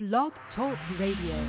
Blog Talk Radio.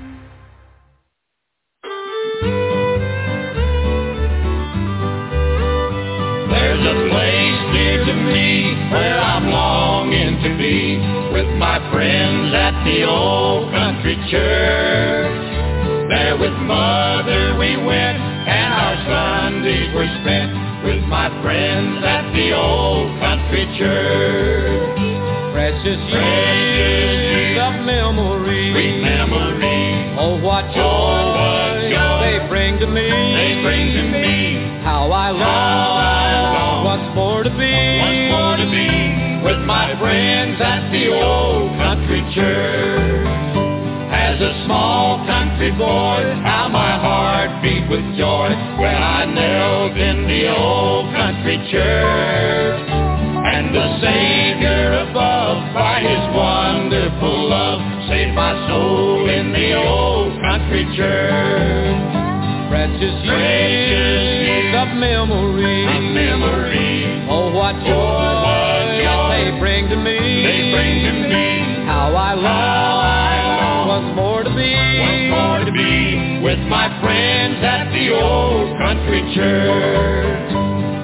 There's a place near to me where I'm longing to be with my friends at the old country church. There with Mother we went and our Sundays were spent with my friends at the old country church. Precious years of memory, sweet memory. Oh, what joy they bring to me. They bring to me. How I long once more to be with my friends at the old country church. As a small country boy, how my heart beat with joy when I knelt in the old country church. And the Savior above, by His wonderful love, saved my soul in the old country church. Precious years of memory, oh, what joy they bring to me. How I long once more to be with my friends at the old country church.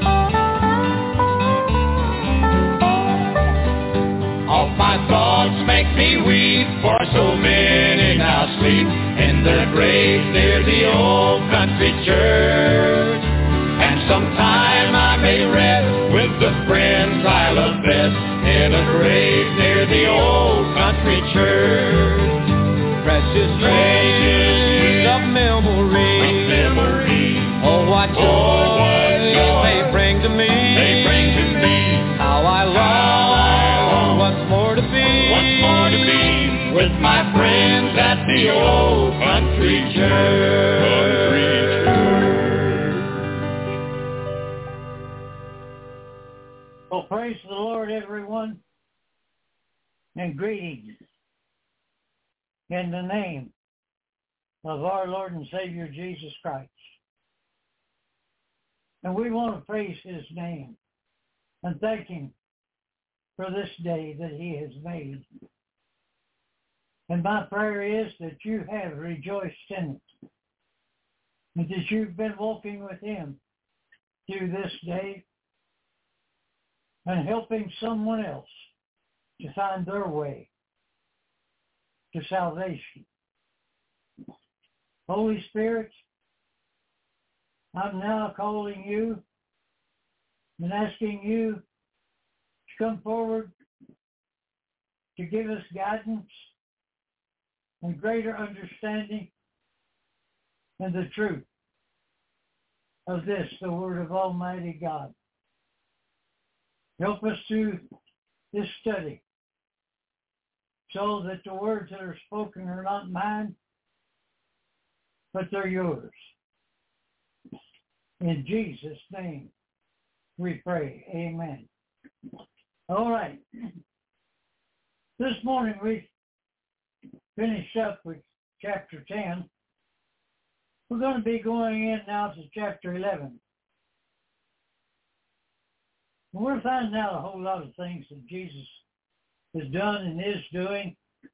All my thoughts make me weep, for so many now sleep in their graves near the old country church. And sometime I may rest with the friends I love best in a grave near the old country church. Precious years of memory, oh, what joy they bring to me. How I long once more to be with my friends at the old country church. Well, praise the Lord, everyone, and greetings in the name of our Lord and Savior Jesus Christ. And we want to praise His name and thank Him for this day that He has made. And my prayer is that you have rejoiced in it, and that you've been walking with Him through this day and helping someone else to find their way to salvation. Holy Spirit, I'm now calling you and asking you to come forward to give us guidance and greater understanding and the truth of this, the Word of Almighty God. Help us through this study so that the words that are spoken are not mine, but they're yours. In Jesus' name we pray. Amen. All right. This morning we finished up with chapter 10. We're going to be going in now to chapter 11. We're finding out a whole lot of things that Jesus has done and is doing.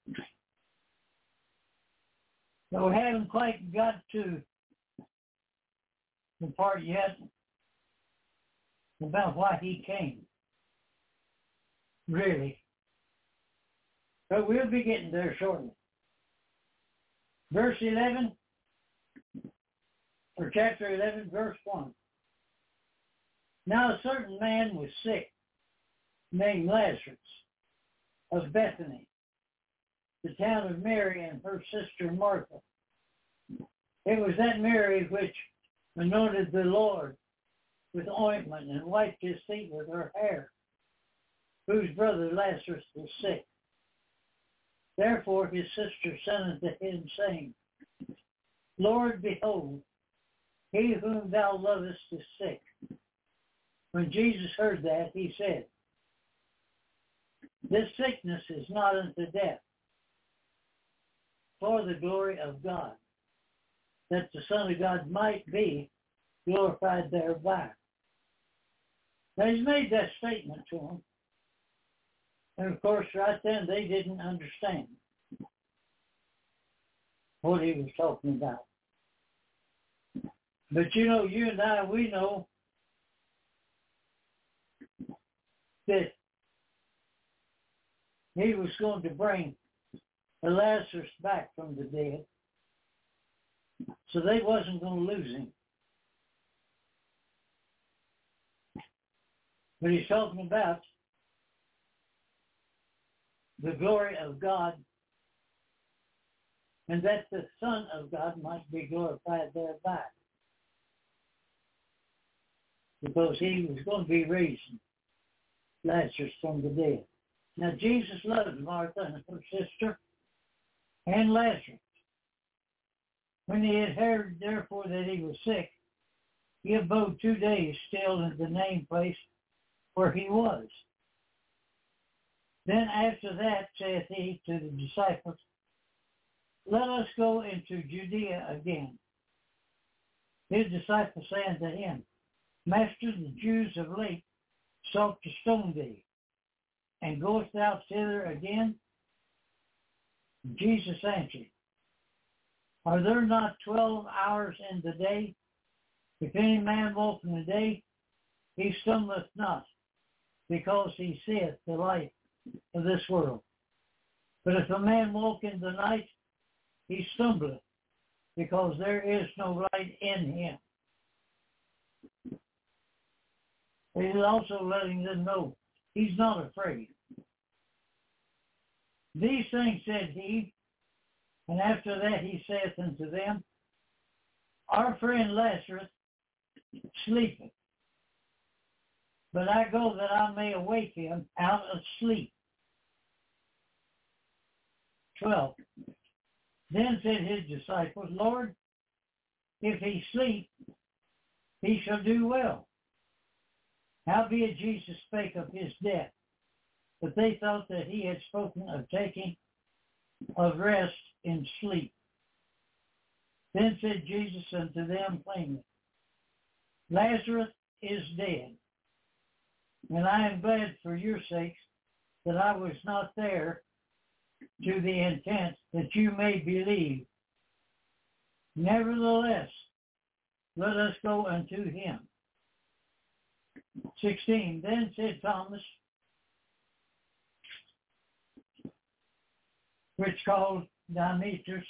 But we haven't quite got to the part yet about why He came, really. But we'll be getting there shortly. Verse 11, or chapter 11, verse 1. Now a certain man was sick, named Lazarus, of Bethany, the town of Mary and her sister Martha. It was that Mary which anointed the Lord with ointment and wiped His feet with her hair, whose brother Lazarus was sick. Therefore his sister sent unto him, saying, Lord, behold, he whom thou lovest is sick. When Jesus heard that, he said, This sickness is not unto death, for the glory of God, that the Son of God might be glorified thereby. Now he's made that statement to them, And of course, right then, they didn't understand. what he was talking about. But you know, you and I, we know that he was going to bring Lazarus back from the dead. So they wasn't going to lose him. But he's talking about the glory of God, and that the Son of God might be glorified thereby. Because he was going to be raising Lazarus from the dead. Now Jesus loved Martha and her sister and Lazarus. When he had heard, therefore, that he was sick, he abode 2 days still in the named place where he was. Then after that saith he to the disciples, Let us go into Judea again. His disciples say unto him, Master, the Jews of late sought to stone thee, and goest thou thither again? Jesus answered, Are there not 12 hours in the day? If any man walk in the day, he stumbleth not, because he seeth the light of this world. But if a man walk in the night, he stumbleth, because there is no light in him. He's also letting them know he's not afraid. These things said he, and after that he saith unto them, Our friend Lazarus sleepeth, but I go that I may awake him out of sleep. 12. Then said his disciples, Lord, if he sleep, he shall do well. Howbeit Jesus spake of his death, but they thought that he had spoken of taking of rest in sleep. Then said Jesus unto them plainly, Lazarus is dead, and I am glad for your sakes that I was not there, to the intent that you may believe. Nevertheless, let us go unto him. 16. Then said Thomas, which called Demetrius,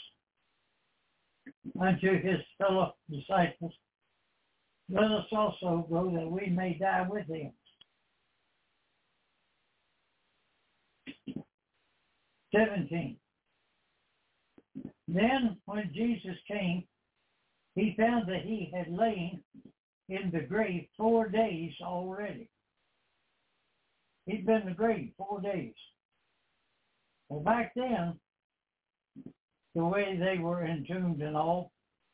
unto his fellow disciples, Let us also go that we may die with him. 17. Then when Jesus came, he found that he had lain in the grave 4 days already. He'd been in the grave 4 days. Well, back then, the way they were entombed and all,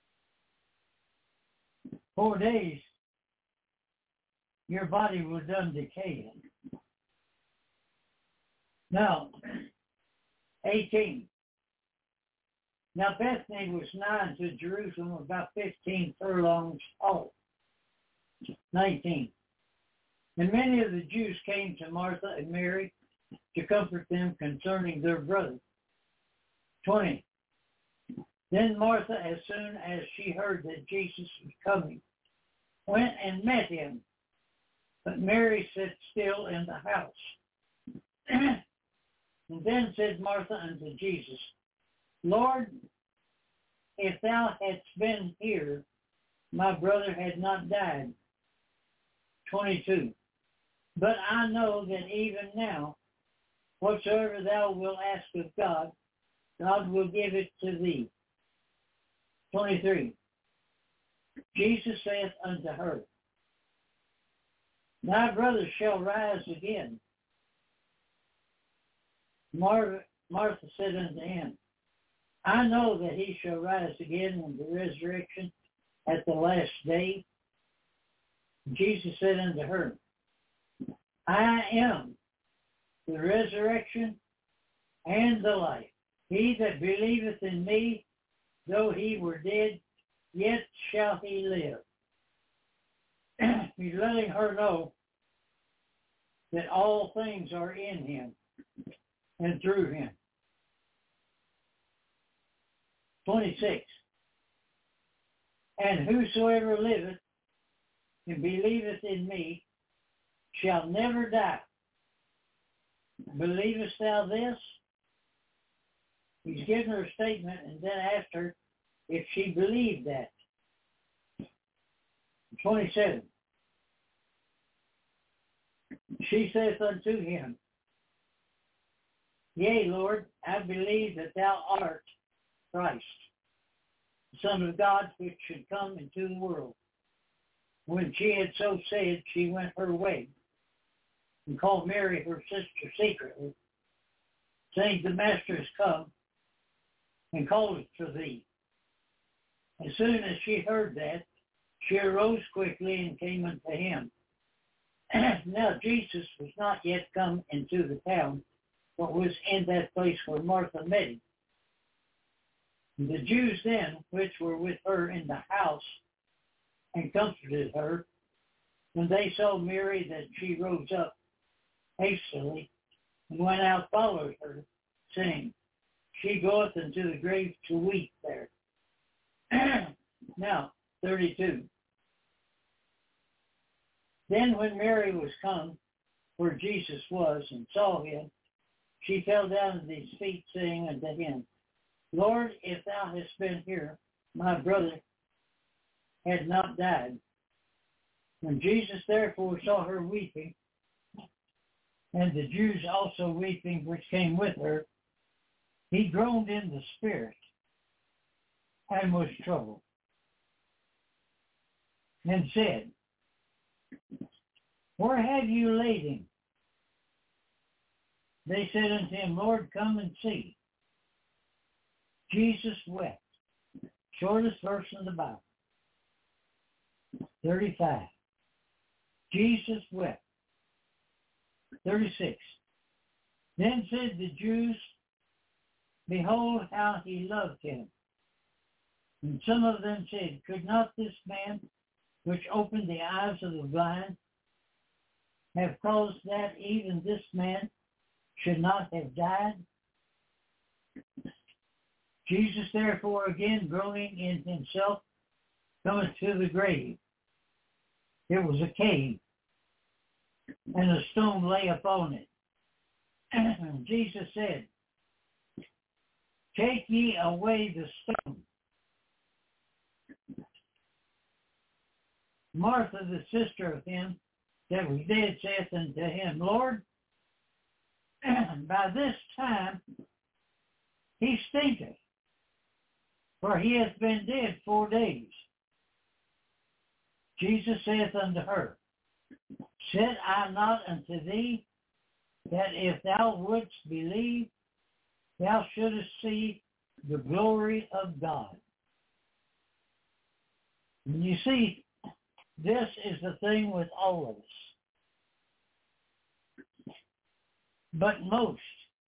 4 days, your body was done decaying. Now, 18. Now Bethany was nigh to Jerusalem, about 15 furlongs off. 19. And many of the Jews came to Martha and Mary to comfort them concerning their brother. 20. Then Martha, as soon as she heard that Jesus was coming, went and met him. But Mary sat still in the house. And then said Martha unto Jesus, Lord, if thou hadst been here, my brother had not died. 22. But I know that even now, whatsoever thou wilt ask of God, God will give it to thee. 23. Jesus saith unto her, Thy brother shall rise again. Martha said unto him, I know that he shall rise again in the resurrection at the last day. Jesus said unto her, I am the resurrection and the life. He that believeth in me, though he were dead, yet shall he live. He's letting her know that all things are in him and through him. 26. And whosoever liveth and believeth in me shall never die. Believest thou this? He's given her a statement and then asked her if she believed that. 27. She saith unto him, Yea, Lord, I believe that thou art Christ, the Son of God, which should come into the world. When she had so said, she went her way, and called Mary her sister secretly, saying, The Master is come, and calleth for thee. As soon as she heard that, she arose quickly and came unto him. Now Jesus was not yet come into the town, but was in that place where Martha met him. The Jews then, which were with her in the house, and comforted her, when they saw Mary that she rose up hastily, and went out, followed her, saying, She goeth into the grave to weep there. Now, 32. Then when Mary was come where Jesus was, and saw him, she fell down at his feet, saying unto him, Lord, if thou hadst been here, my brother had not died. When Jesus therefore saw her weeping, and the Jews also weeping which came with her, he groaned in the spirit, and was troubled, and said, Where have you laid him? They said unto him, Lord, come and see. Jesus wept. Shortest verse in the Bible. 35. Jesus wept. 36. Then said the Jews, Behold how he loved him. And some of them said, Could not this man, which opened the eyes of the blind, have caused that even this man should not have died? Jesus therefore, again groaning in himself, cometh to the grave. It was a cave, and a stone lay upon it. And Jesus said, Take ye away the stone. Martha, the sister of him that was dead, saith unto him, Lord, by this time he stinketh, for he hath been dead 4 days. Jesus saith unto her, Said I not unto thee, that if thou wouldst believe, thou shouldest see the glory of God? And you see, this is the thing with all of us. But most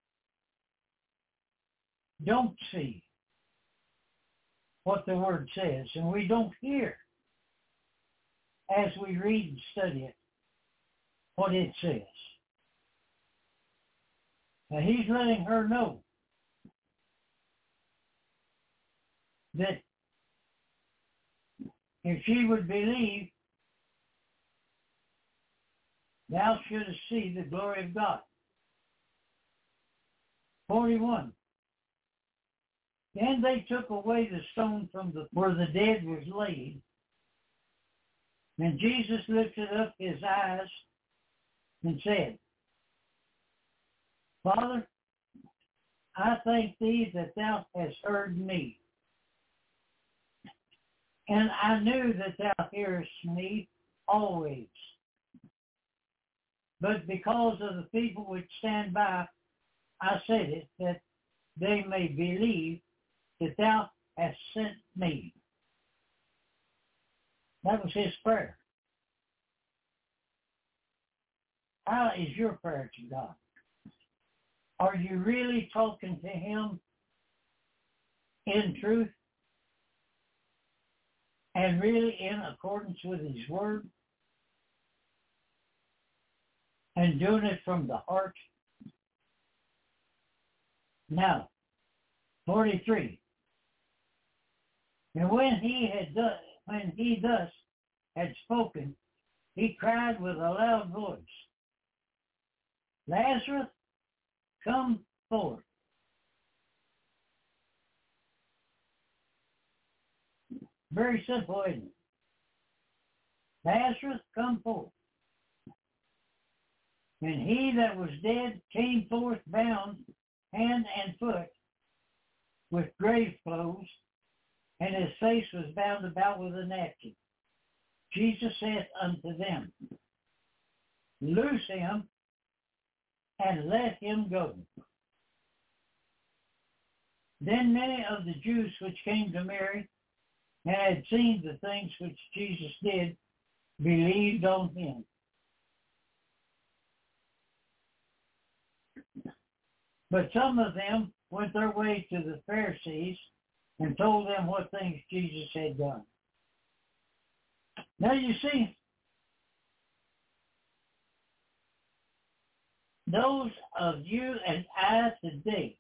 don't see what the Word says, and we don't hear as we read and study it what it says. Now he's letting her know that if she would believe, thou shouldest see the glory of God. 41. Then they took away the stone from where the dead was laid, and Jesus lifted up his eyes and said, Father, I thank thee that thou hast heard me. And I knew that thou hearest me always. But because of the people which stand by, I said it, that they may believe that thou hast sent me. That was his prayer. How is your prayer to God? Are you really talking to him in truth and really in accordance with his word and doing it from the heart? Now, 43. And when he thus had spoken, he cried with a loud voice, Lazarus, come forth. Very simple, isn't it? Lazarus, come forth. And he that was dead came forth bound hand and foot with grave clothes, and his face was bound about with a napkin. Jesus saith unto them, Loose him and let him go. Then many of the Jews which came to Mary and had seen the things which Jesus did believed on him. But some of them went their way to the Pharisees and told them what things Jesus had done. Now you see, those of you and I today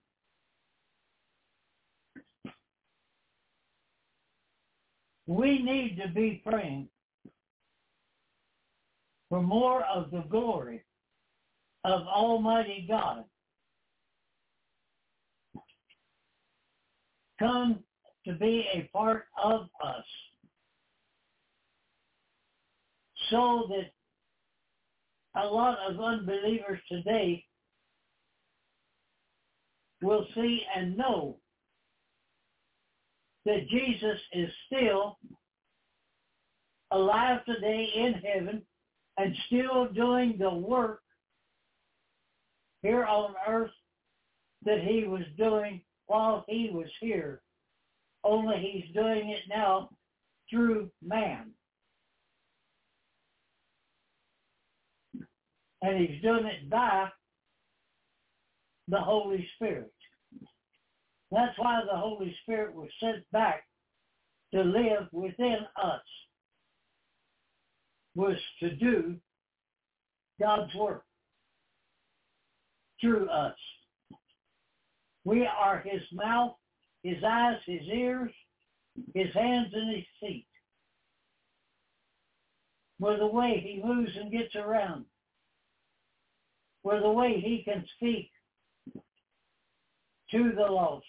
we need to be praying for more of the glory of Almighty God come to be a part of us, so that a lot of unbelievers today will see and know that Jesus is still alive today in heaven and still doing the work here on earth that he was doing while he was here. Only he's doing it now through man. And he's doing it by the Holy Spirit. That's why the Holy Spirit was sent back to live within us, was to do God's work through us. We are his mouth, his eyes, his ears, his hands, and his feet. We're the way he moves and gets around. We're the way he can speak to the lost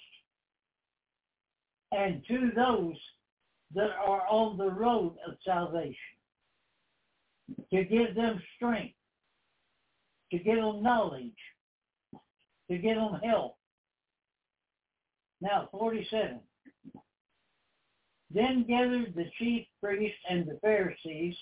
and to those that are on the road of salvation, to give them strength, to give them knowledge, to give them help. Now, 47. Then gathered the chief priests and the Pharisees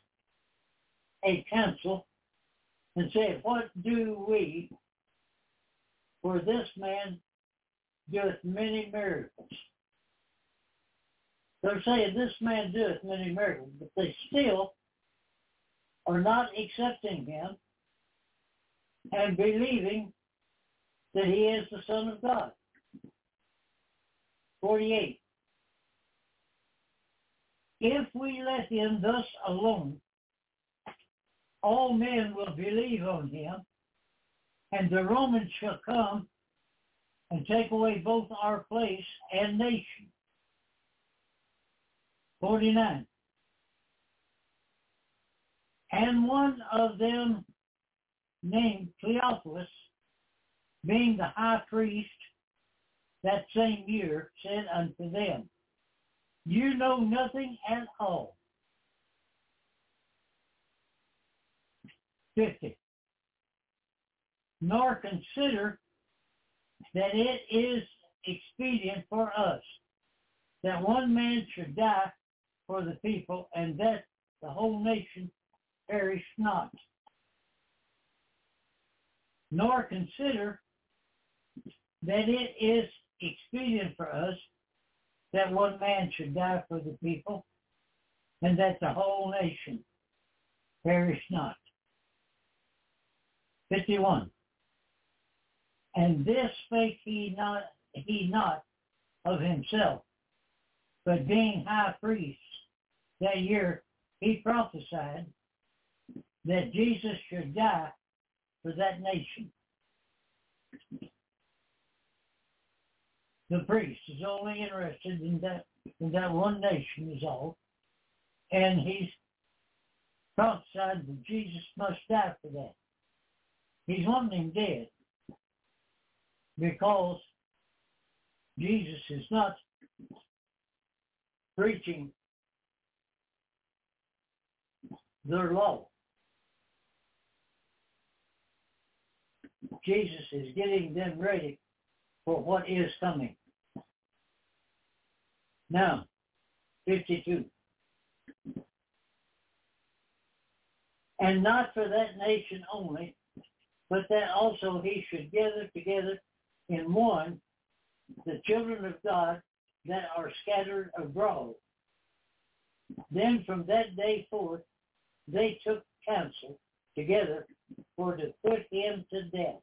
a council and said, What do we? For this man doeth many miracles. They're saying this man doeth many miracles, but they still are not accepting him and believing that he is the Son of God. 48. If we let him thus alone, all men will believe on him, and the Romans shall come and take away both our place and nation. 49. And one of them, named Cleophas, being the high priest that same year, said unto them, You know nothing at all. 50. Nor consider that it is expedient for us that one man should die for the people, and that the whole nation perish not. Nor consider that it is expedient for us that one man should die for the people, and that the whole nation perish not. 51. And this spake he not of himself, but being high priest that year, he prophesied that Jesus should die for that nation. The priest is only interested in that one nation is all. And he's prophesied that Jesus must die for that. He's wanting him dead because Jesus is not preaching their law. Jesus is getting them ready for what is coming. Now, 52. And not for that nation only, but that also he should gather together in one the children of God that are scattered abroad. Then from that day forth, they took counsel together for to put him to death.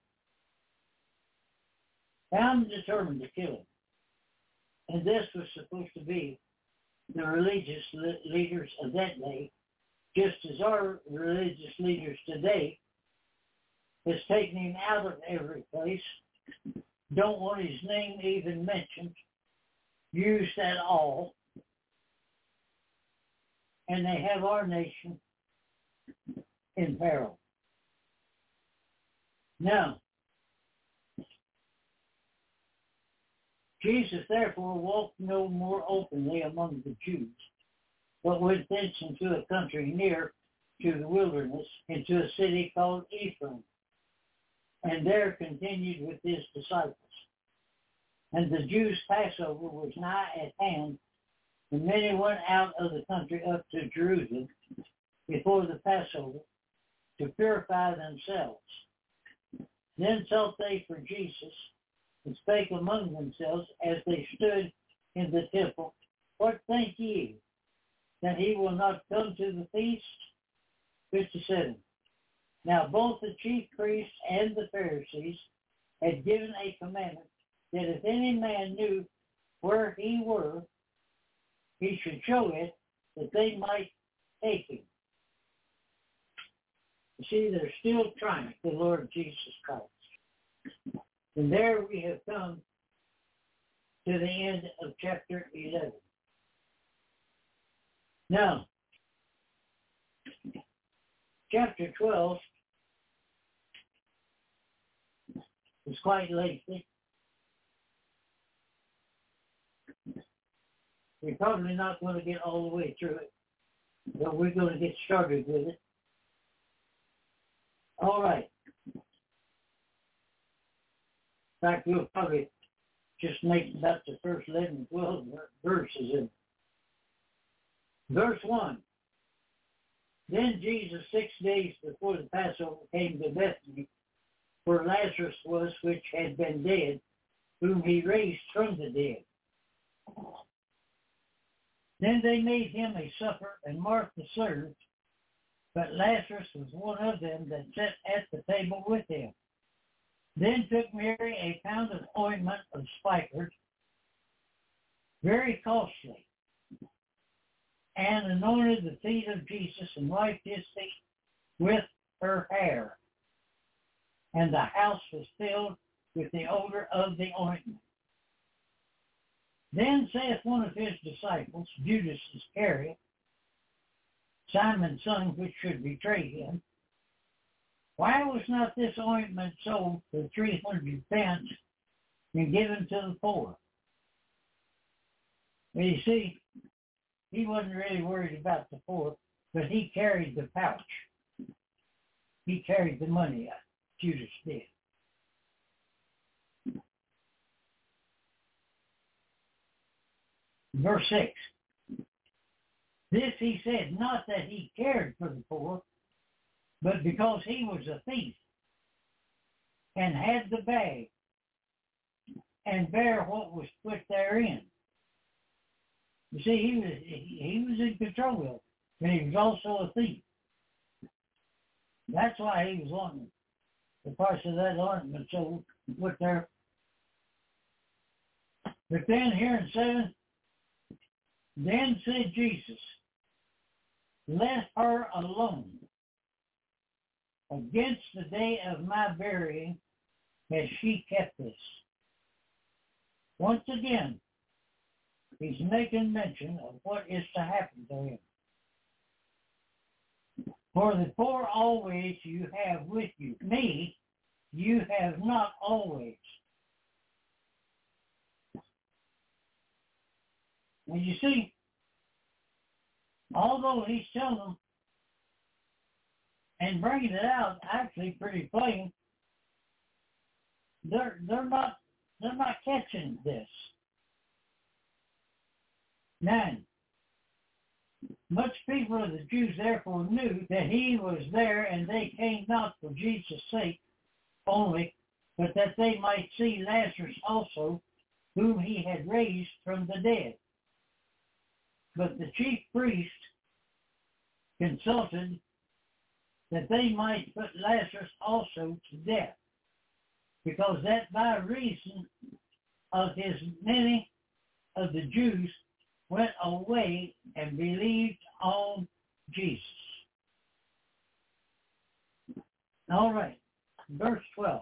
Found determined to kill him. And this was supposed to be the religious leaders of that day, just as our religious leaders today has taken him out of every place, don't want his name even mentioned, used at all, and they have our nation in peril. Now, Jesus therefore walked no more openly among the Jews, but went thence into a country near to the wilderness, into a city called Ephraim, and there continued with his disciples. And the Jews' Passover was nigh at hand, and many went out of the country up to Jerusalem before the Passover to purify themselves. Then sought they for Jesus, and spake among themselves as they stood in the temple, What think ye, that he will not come to the feast? 57. Now both the chief priests and the Pharisees had given a commandment that if any man knew where he were, he should show it, that they might take him. You see, they're still trying the Lord Jesus Christ. And there we have come to the end of chapter 11. Now, chapter 12 is quite lengthy. We're probably not going to get all the way through it, but we're going to get started with it. All right. In fact, we'll probably just make about the first 11 and 12 verses in. Verse 1. Then Jesus 6 days before the Passover came to Bethany, where Lazarus was, which had been dead, whom he raised from the dead. Then they made him a supper, and Martha served, but Lazarus was one of them that sat at the table with him. Then took Mary a pound of ointment of spikenard, very costly, and anointed the feet of Jesus and wiped his feet with her hair. And the house was filled with the odor of the ointment. Then saith one of his disciples, Judas Iscariot, Simon's son, which should betray him, Why was not this ointment sold for 300 pence and given to the poor? Well, you see, he wasn't really worried about the poor, but he carried the pouch. He carried the money out. Judas did. Verse 6. This he said, not that he cared for the poor, but because he was a thief, and had the bag, and bare what was put therein. You see, he was in control of it, but he was also a thief. That's why he was wanting the parts of that ornament so put there. But then here in 7, then said Jesus, let her alone. Against the day of my burying has she kept this. Once again, he's making mention of what is to happen to him. For the poor always you have with you. Me, you have not always. And you see, although he's telling them and bringing it out actually pretty plain, they're not catching this. 9. Much people of the Jews therefore knew that he was there, and they came not for Jesus' sake only, but that they might see Lazarus also, whom he had raised from the dead. But the chief priest consulted that they might put Lazarus also to death, because that by reason of his many of the Jews went away and believed on Jesus. All right, verse 12.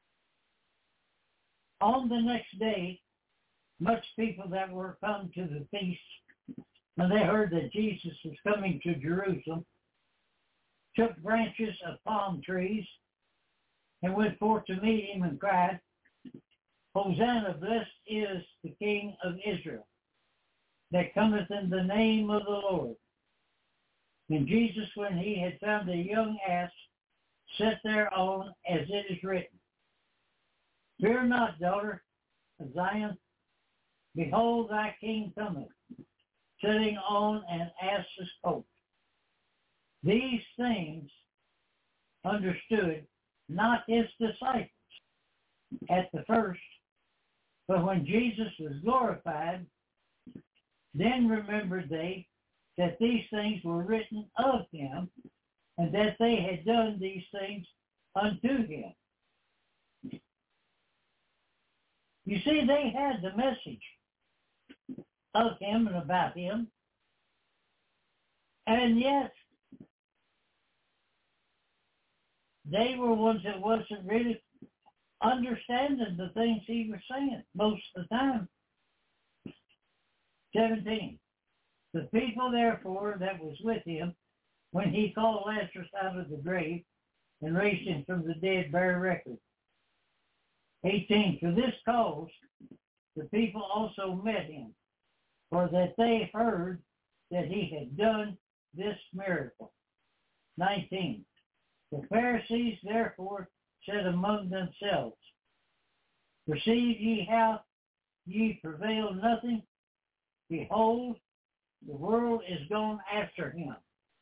On the next day, much people that were come to the feast, when they heard that Jesus was coming to Jerusalem, took branches of palm trees and went forth to meet him and cried, Hosanna, blessed is the King of Israel, that cometh in the name of the Lord. And Jesus, when he had found a young ass, sat thereon, as it is written, Fear not, daughter of Zion, behold, thy king cometh, sitting on an ass's coat. These things understood not his disciples at the first, but when Jesus was glorified, then remembered they that these things were written of him, and that they had done these things unto him. You see, they had the message of him and about him, and yet they were ones that wasn't really understanding the things he was saying most of the time. 17. The people, therefore, that was with him, when he called Lazarus out of the grave and raised him from the dead, bear record. 18. For this cause the people also met him, for that they heard that he had done this miracle. 19. The Pharisees therefore said among themselves, Perceive ye how ye prevail nothing? Behold, the world is gone after him.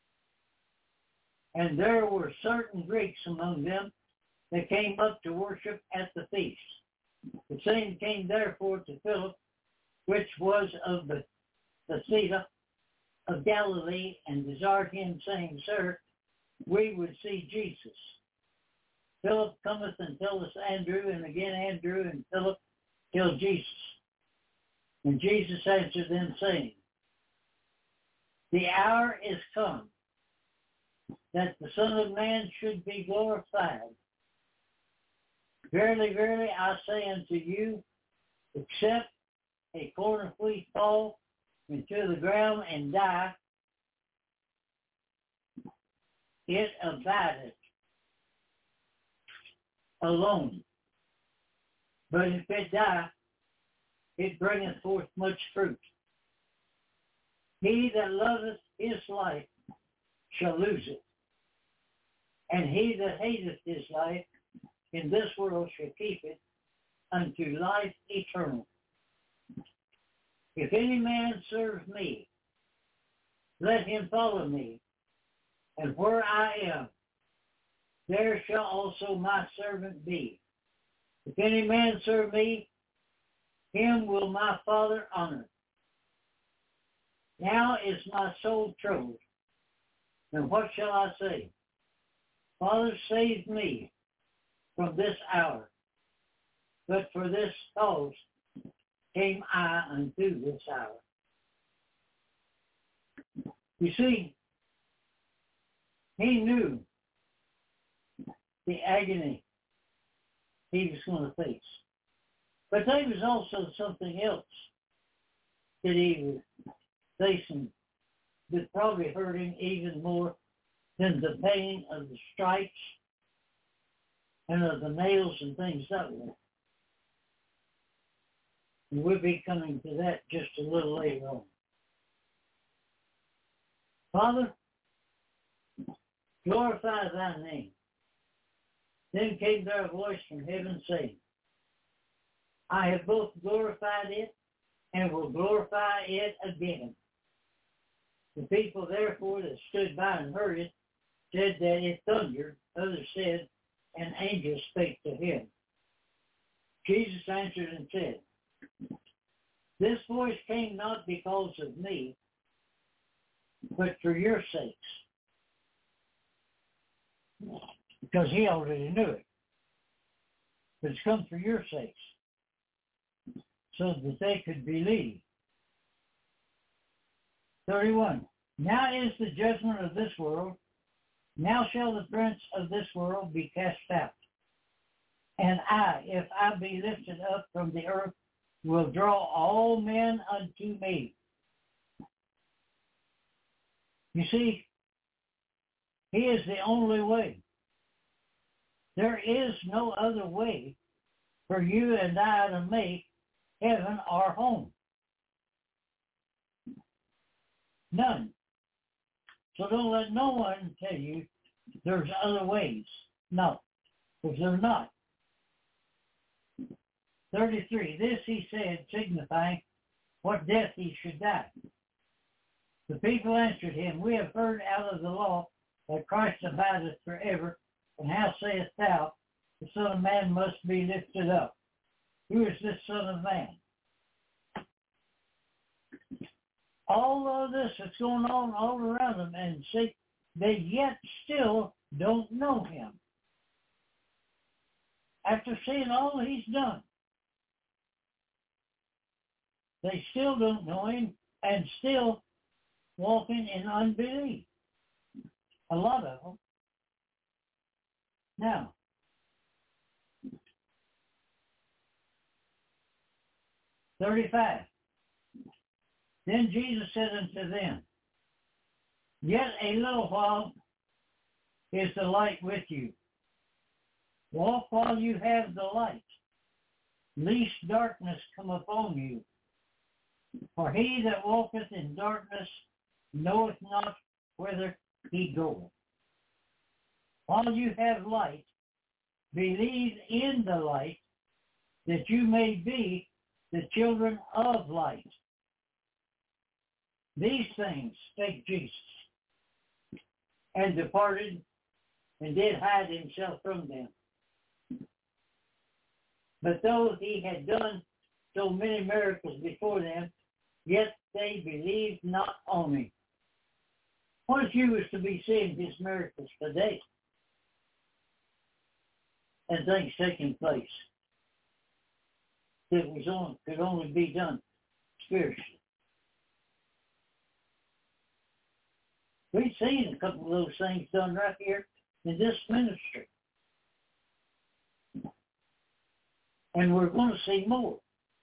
And there were certain Greeks among them that came up to worship at the feast. The same came therefore to Philip, which was of Bethsaida of Galilee, and desired him, saying, Sir, we would see Jesus. Philip cometh and telleth Andrew, and again Andrew and Philip tell Jesus. And Jesus answered them, saying, The hour is come that the Son of Man should be glorified. Verily, verily, I say unto you, except a corn of wheat fall into the ground and die, it abideth alone. But if it die, it bringeth forth much fruit. He that loveth his life shall lose it, and he that hateth his life in this world shall keep it unto life eternal. If any man serve me, let him follow me, and where I am, there shall also my servant be. If any man serve me, him will my Father honor. Now is my soul troubled, and what shall I say? Father, save me from this hour. But for this cause came I unto this hour. You see, he knew the agony he was going to face. But there was also something else that he was facing that probably hurt him even more than the pain of the stripes and of the nails and things that way. And we'll be coming to that just a little later on. Father, glorify thy name. Then came there a voice from heaven saying, I have both glorified it and will glorify it again. The people therefore that stood by and heard it said that it thundered. Others said, an angel spake to him. Jesus answered and said, this voice came not because of me, but for your sakes. Because he already knew it. But it's come for your sakes, so that they could believe. 31. Now is the judgment of this world. Now shall the prince of this world be cast out. And I, if I be lifted up from the earth, will draw all men unto me. You see, he is the only way. There is no other way for you and I to make heaven our home. None. So don't let no one tell you there's other ways. No, because they're not. 33, this he said, signifying what death he should die. The people answered him, we have heard out of the law that Christ abideth forever, and how sayest thou, the Son of Man must be lifted up? Who is this Son of Man? All of this that's going on all around them, and see, they yet still don't know him. After seeing all he's done, they still don't know him and still walking in unbelief. A lot of them. Now, (35) Then Jesus said unto them, yet a little while is the light with you. Walk while you have the light, lest darkness come upon you. For he that walketh in darkness knoweth not whither he goeth. While you have light, believe in the light, that you may be the children of light. These things spake Jesus, and departed, and did hide himself from them. But though he had done so many miracles before them, yet they believed not on him. What if you was to be seeing his miracles today? And things taking place that could only be done spiritually. We've seen a couple of those things done right here in this ministry. And we're going to see more.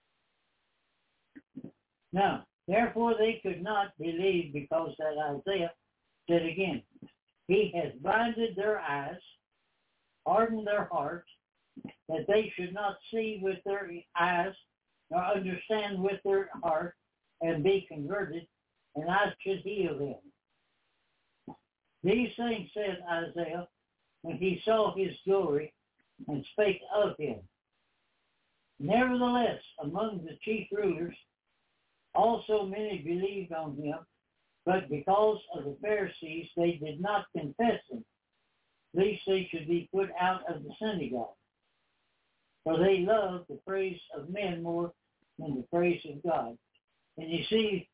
Now, therefore they could not believe, because that Isaiah said again, he has blinded their eyes, hardened their hearts, that they should not see with their eyes, nor understand with their heart, and be converted, and I should heal them. These things said Isaiah when he saw his glory and spake of him. Nevertheless, among the chief rulers, also many believed on him, but because of the Pharisees, they did not confess him, lest they should be put out of the synagogue. For they loved the praise of men more than the praise of God. And you see,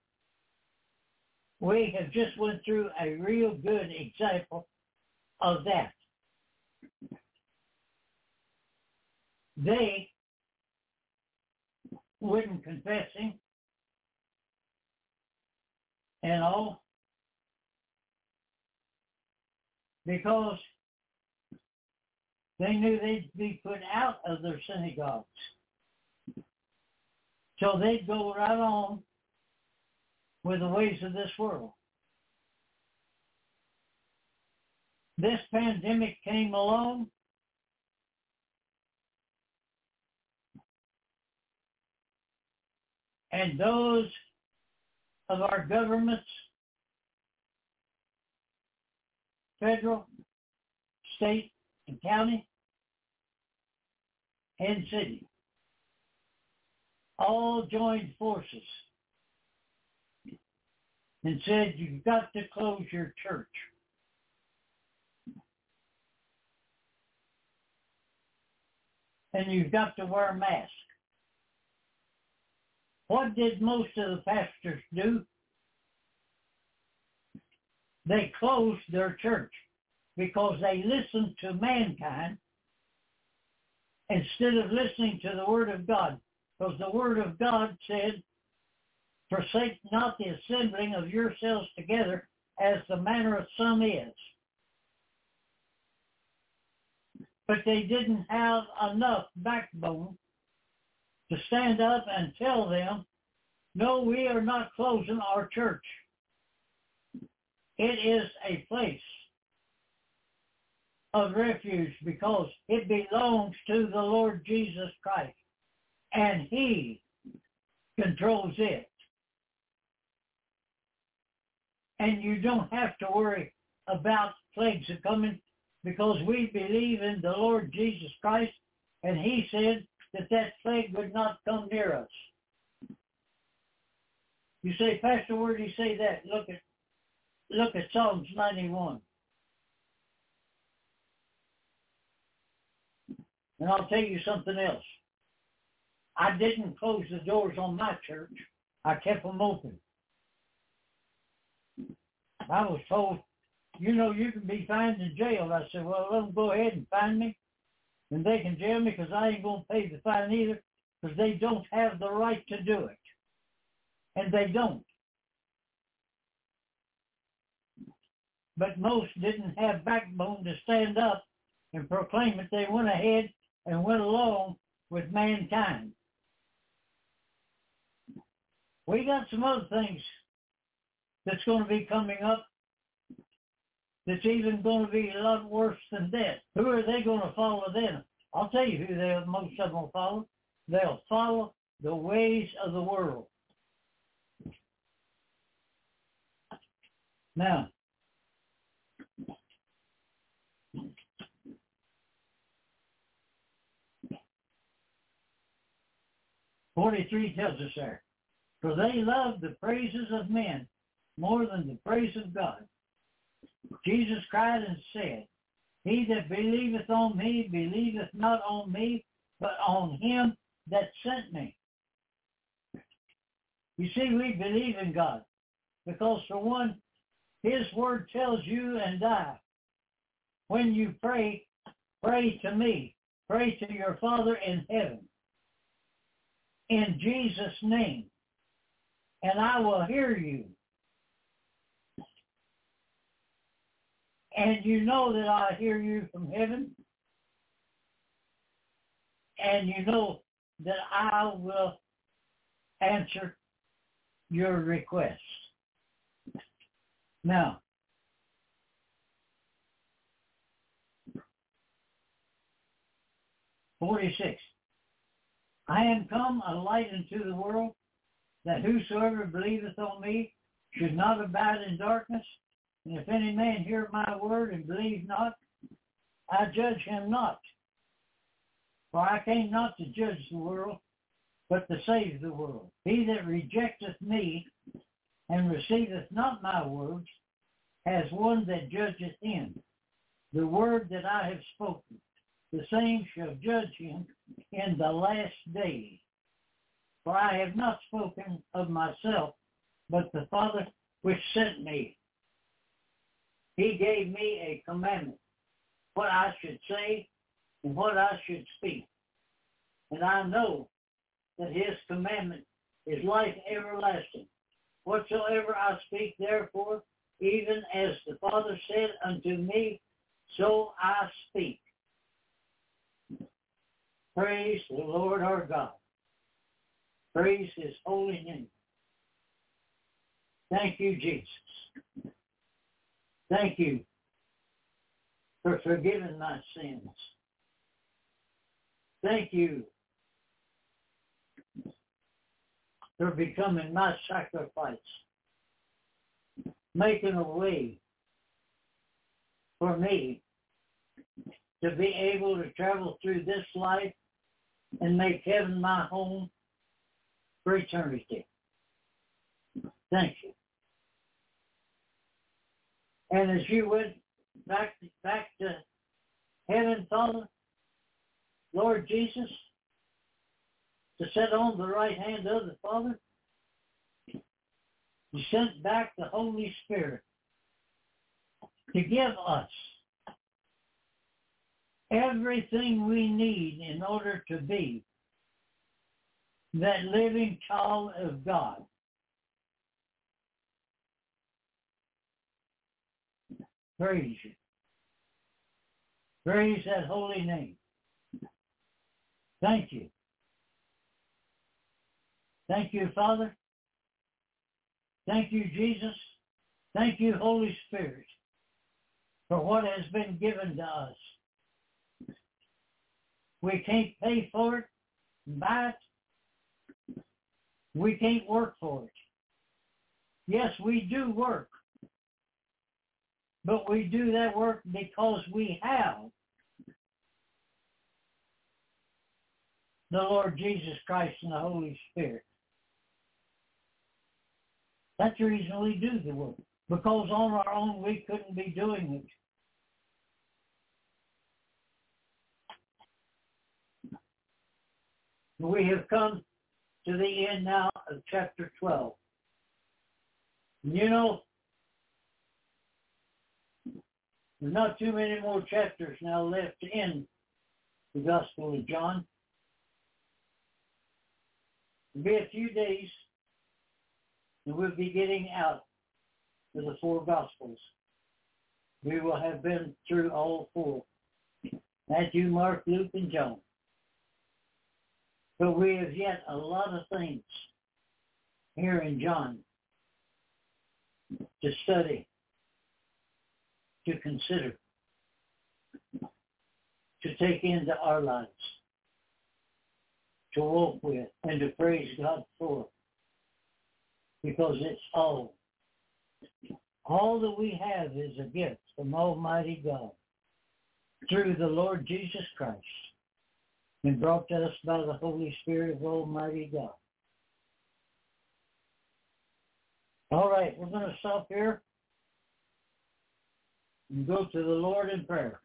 we have just went through a real good example of that. They wouldn't confess him and all, because they knew they'd be put out of their synagogues. So they'd go right on with the ways of this world. This pandemic came along, and those of our governments, federal, state, and county, and city, all joined forces and said, you've got to close your church. And you've got to wear a mask. What did most of the pastors do? They closed their church because they listened to mankind instead of listening to the Word of God. Because the Word of God said, forsake not the assembling of yourselves together as the manner of some is. But they didn't have enough backbone to stand up and tell them, no, we are not closing our church. It is a place of refuge because it belongs to the Lord Jesus Christ, and He controls it. And you don't have to worry about plagues that come in because we believe in the Lord Jesus Christ, and He said that plague would not come near us. You say, Pastor, where did He say that? Look at Psalms 91. And I'll tell you something else. I didn't close the doors on my church. I kept them open. I was told, you can be fined in jail. I said, well, let them go ahead and fine me, and they can jail me because I ain't going to pay the fine either because they don't have the right to do it. And they don't. But most didn't have backbone to stand up and proclaim it. They went ahead and went along with mankind. We got some other things that's going to be coming up that's even going to be a lot worse than that. Who are they going to follow then? I'll tell you who most of them will follow. They'll follow the ways of the world. Now, '43 tells us there, for they love the praises of men more than the praise of God. Jesus cried and said, he that believeth on me believeth not on me, but on him that sent me. You see, we believe in God because, for one, His Word tells you and I, when you pray, pray to me, pray to your Father in heaven, in Jesus' name, and I will hear you. And you know that I hear you from heaven, and you know that I will answer your request. Now, '46. I am come a light into the world, that whosoever believeth on me should not abide in darkness. And if any man hear my word and believe not, I judge him not. For I came not to judge the world, but to save the world. He that rejecteth me and receiveth not my words has one that judgeth him. The word that I have spoken, the same shall judge him in the last day. For I have not spoken of myself, but the Father which sent me. He gave me a commandment, what I should say and what I should speak. And I know that His commandment is life everlasting. Whatsoever I speak, therefore, even as the Father said unto me, so I speak. Praise the Lord our God. Praise his holy name. Thank you, Jesus. Thank you for forgiving my sins. Thank you for becoming my sacrifice, making a way for me to be able to travel through this life and make heaven my home for eternity. Thank you. And as you went back to heaven, Father, Lord Jesus, to sit on the right hand of the Father, you sent back the Holy Spirit to give us everything we need in order to be that living child of God. Praise you. Praise that holy name. Thank you. Thank you, Father. Thank you, Jesus. Thank you, Holy Spirit, for what has been given to us. We can't pay for it, buy it. We can't work for it. Yes, we do work, but we do that work because we have the Lord Jesus Christ and the Holy Spirit. That's the reason we do the work, because on our own we couldn't be doing it. We have come to the end now of chapter 12. You know, there's not too many more chapters now left in the Gospel of John. It'll be a few days, and we'll be getting out to the 4 Gospels. We will have been through all 4. Matthew, Mark, Luke, and John. But we have yet a lot of things here in John to study, to consider, to take into our lives, to walk with, and to praise God for. Because it's all that we have is a gift from Almighty God through the Lord Jesus Christ, and brought to us by the Holy Spirit of Almighty God. All right, we're going to stop here and go to the Lord in prayer.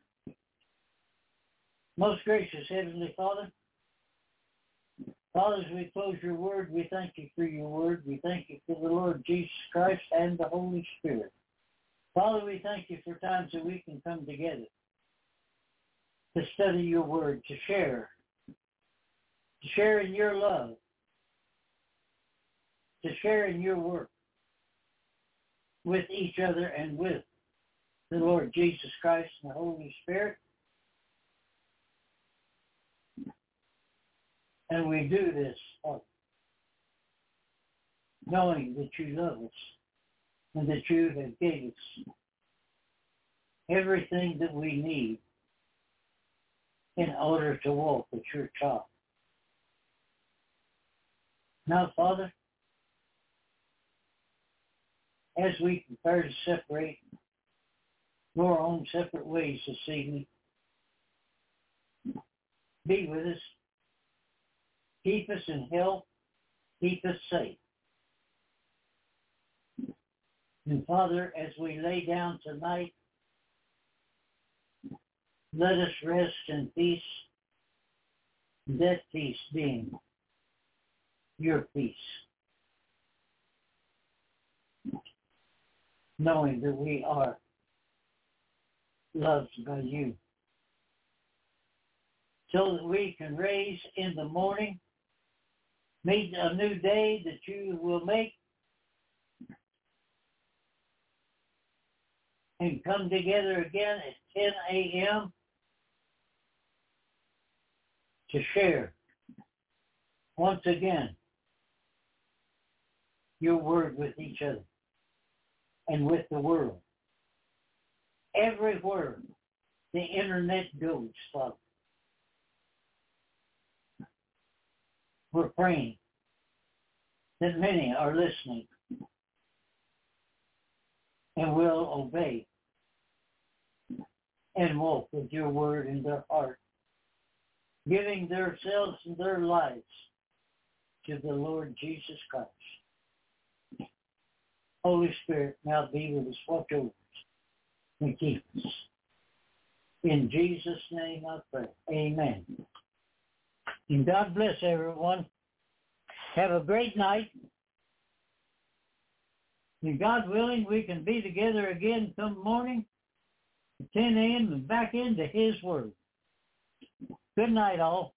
Most gracious Heavenly Father, Father, as we close your word, we thank you for your word. We thank you for the Lord Jesus Christ and the Holy Spirit. Father, we thank you for times that we can come together to study your word, to share in your love, to share in your work with each other and with the Lord Jesus Christ and the Holy Spirit. And we do this knowing that you love us and that you have given us everything that we need in order to walk with your child. Now, Father, as we prepare to separate, go our own separate ways this evening, be with us. Keep us in health. Keep us safe. And Father, as we lay down tonight, let us rest in peace, that peace being your peace, knowing that we are loved by you, so that we can raise in the morning, meet a new day that you will make, and come together again at 10 a.m. to share once again your word with each other and with the world. Everywhere the internet goes, Father, we're praying that many are listening and will obey and walk with your word in their heart, giving themselves and their lives to the Lord Jesus Christ. Holy Spirit, now be with us, watch over us, and keep us. In Jesus' name I pray. Amen. And God bless everyone. Have a great night. And God willing, we can be together again some morning at 10 a.m. and back into His Word. Good night, all.